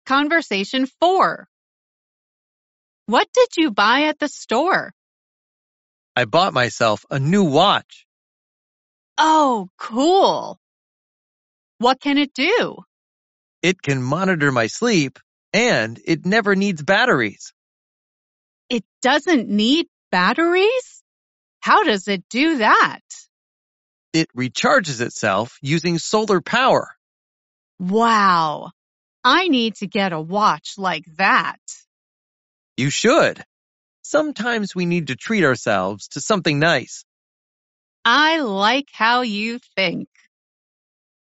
Conversation 4. What did you buy at the store? I bought myself a new watch. Oh, cool. What can it do? It can monitor my sleep, and it never needs batteries. It doesn't need batteries? How does it do that? It recharges itself using solar power. Wow. I need to get a watch like that. You should. Sometimes we need to treat ourselves to something nice. I like how you think.